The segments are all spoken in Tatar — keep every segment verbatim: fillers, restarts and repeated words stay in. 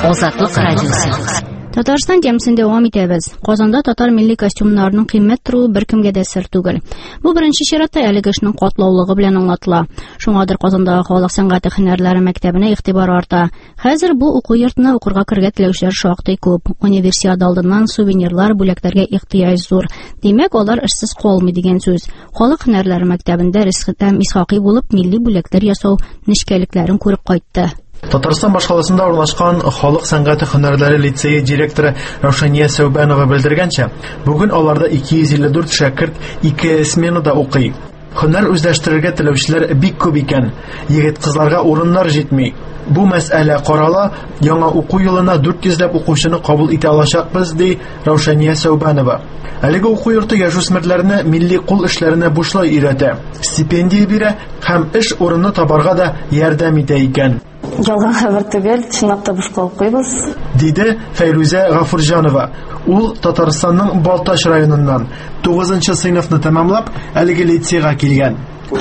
Азатлык радиосы. Татарстан темасын дәвам итәбез. Казанда татар милли костюмнарының кыйммәт торуы беркемгә дә сер түгел. Бу беренче чиратта әлеге эшнең катлаулыгы белән аңлатыла. Шуңадыр Казандагы халык сәнгате һөнәрләре мәктәбенә игътибар арта. Хәзер бу уку йортына укырга кергә теләүчеләр шактый күп. Универсиада алдыннан сувенирлар бүләкләргә ихтыяҗ зур. Димәк, алар эшсез калмый дигән сүз. Халык һөнәрләре мәктәбендә Рисхәтәм Исхакый булып милли бүләкләр ясау нечкәлекләрен күреп кайтты. Татарстан башкаласында урнашкан халык сәнгате һөнәрләре лицее директоры Раушания Сәүбанова белдергәнчә, бүген аларда ике йөз илле дүрт шәкерт ике сменада укый. Һөнәр үзләштерергә теләүчеләр бик күп икән. Егет-кызларга урыннар җитми. Бу мәсьәлә карала, яңа уку елына дүрт йөзләп укучыны кабул итә алачакбыз, ди Раушания Сәүбанова. Әлеге уку йорты яшүсмерләрне милли кул эшләренә бушлай өйрәтә, стипендия бирә һәм эш урыны табарга да ярдәм итә икән. Ялган хәбәр түгел, чынлап та бушка укыйбыз, диде Фәйрүзә Гафурҗанова. Ул Татарстанның Балтач районыннан тугызынчы сыйныфны тәмамлап, әлеге лицейга килгән.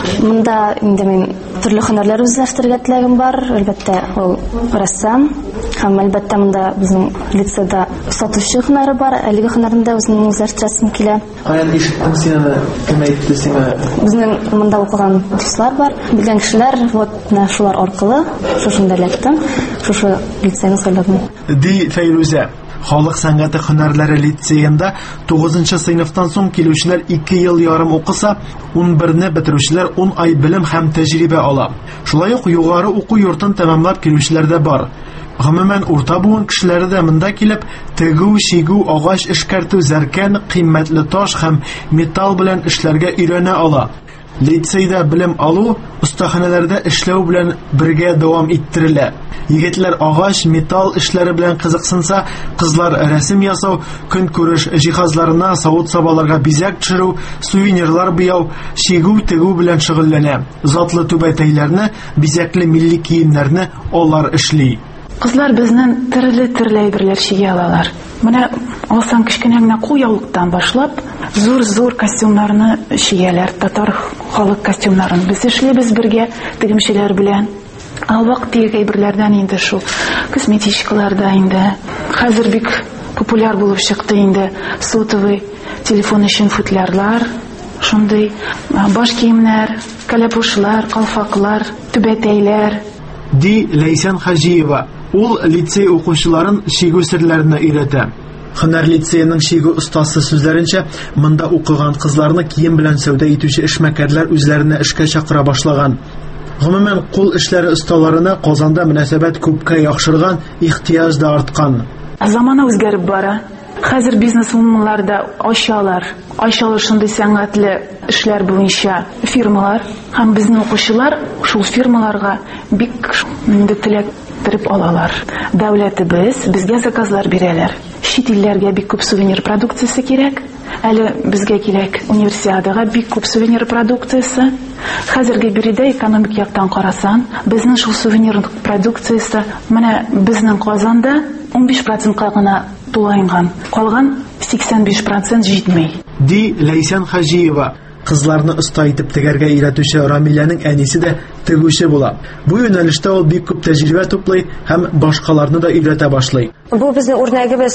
Монда инде мин төрле һөнәрләр үзләштерергә теләгем бар. Әлбәттә, ул рәссам һәм әлбәттә монда безнең лицейда сатучы һөнәре бар. Әлеге һөнәрендә үзенең үзләштерәсем килә. Аян ишеттем сине, кем әйтте сиңа? Безнең монда укыган дуслар бар, белгән кешеләр, вот менә шулар аркылы шушында эләктем, шушы лицейны сайладым. Ди Фәйрүзә. Халык сәнгате һөнәрләре лицейында тугызынчы сыйныфтан соң килүчеләр ике ел ярым укыса, унберне бетерүчеләр ун ай белем һәм тәҗрибә ала. Шулай ук югары уку йортын тәмамлап килүчеләр дә бар. Гомумән урта буын кешеләре дә монда килеп, тегү, шигү, агач эшкәртү, зәркән, кыйммәтле таш һәм металл белән эшләргә өйрәнә ала. Лицейда белем алу, остаханәләрдә эшләү белән бергә дәвам иттерелә. Егетләр агач, металл эшләре белән кызыксынса, кызлар рәсем ясау, көнкүреш җиһазларына савыт-сабаларга бизәк төшерү, сувенирлар буяу, шигү, тегү белән шөгыльләнә. Затлы түбәтәйләрне, бизәкле милли киемнәрне алар эшли. Кызлар безнең төрле-төрле әйберләр чигә алалар. Менә алсаң кичкенә генә куяулыктан башлап, зур-зур костюмнарны чигәләр, татар халык костюмнарын. Без эшлибез бергә тегемчеләр белән. Алвак тиге әйберләрдән инде шул косметичкаларда инде. Хәзер бик популяр булып чыкты инде сотовый телефон өчен футлярлар, шундый баш киемнәр, кәләпүшләр, калфаклар, түбәтәйләр. Ди Ләйсән Хаҗиева. Ул лицей укучыларын шигү серләренә өйрәтә. Һөнәр лицейның шигү остасы сүзләренчә, монда укыган кызларны кием белән сәүдә итүче эшмәкәрләр үзләренә эшкә чакыра башлаган. Гомумән кул эшләре осталарына Казанда мөнәсәбәт күпкә яхшырган, ихтыяҗ да арткан. Замана үзгәреп бара. Хәзер бизнес-вуманнар да ачалар. Ачалар шундый сәнгатьле эшләр буенча фирмалар һәм безнең укучылар шул фирмаларга бик инде теләк торып алалар. Дәүләтебез безгә заказлар бирәләр. Чит илләргә бик күп сувенир продукциясе кирәк. Әле безгә кирәк универсиадага бик күп сувенир продукциясе. Хәзерге биредә экономик яктан карасан, безнең шул сувенир продукциясе менә безнең Казанда ун биш процентка гына тулайган. Калган сиксән биш процент җитмәй. Ди Ләйсән Хаҗиева. Кызларны оста итеп тегәргә өйрәтүче Рамиләнең әнисе дә тегүче була. Бу юнәлештә ул бик күп тәҗрибә туплый һәм башкаларны да өйрәтә башлый. Бу безнең үрнәгебез,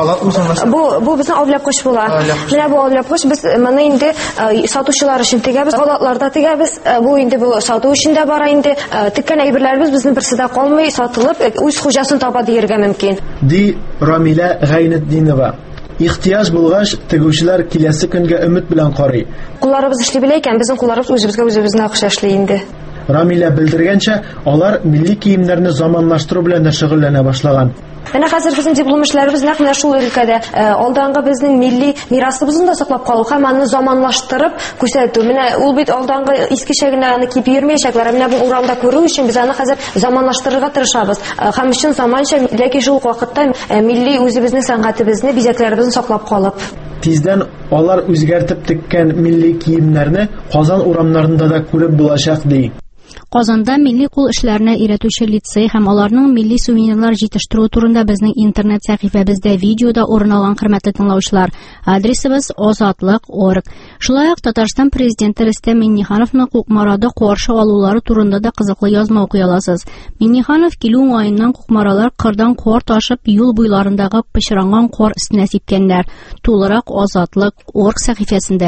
бу бу безнең авлапкыч була. Менә бу авлапкыч без моны инде сатучылар өчен тегәбез, халатларда тегәбез. Бу инде бу сату өчен дә бара инде. Теккән әйберләребез безнең берсе дә калмый, сатылып, үз хуҗасын таба диергә мөмкин. Ди Рамилә Гайнетдинова. Ихтияж булгач, тегүчеләр киләсе көнгә өмет белән карый. Кулларыбыз эшли белә икән, безнең кулларыбыз үзебезгә үзебезне акча эшли инде. Рамилә белдергәнчә, алар милли киемнәрне заманлаштыру белән дә шөгыльләнә башлаган. Менә хәзер безнең диплом эшләребез нәкъ менә шул өлкәдә алдангы безнең милли мирасыбызны да саклап калу һәм аны заманлаштырып күрсәтү. Менә ул бит алдангы искечә генә аны киеп йөрмәячәкләр. Менә бу урамда күрү өчен без аны хәзер заманлаштырырга тырышабыз. Һәм өчен заманча, ләкин шул вакытта милли үзебезнең сәнгатебезне, бизәкләребезне саклап калып. Тиздән алар үзгәртеп теккән милли киемнәрне Казан урамнарында да күреп булачак ди. Казанда милли кул эшләренә өйрәтүче лицей һәм аларның милли сувенирлар җитештерү турында безнең интернет сәхифәбездә видеода урын алган хөрмәтле тыңлаучылар. Адресыбыз азатлык точка орг. Шулай ук Татарстан президенты Рөстәм Миңнехановның Кукмарада каршы алулары турында да кызыклы язма укый аласыз. Миңнеханов килү уңаеннан Кукмаралар кырдан кар ташып юл буйларындагы пычранган кар өстенә сипкәннәр. Тулырак азатлык точка орг сәхифәсендә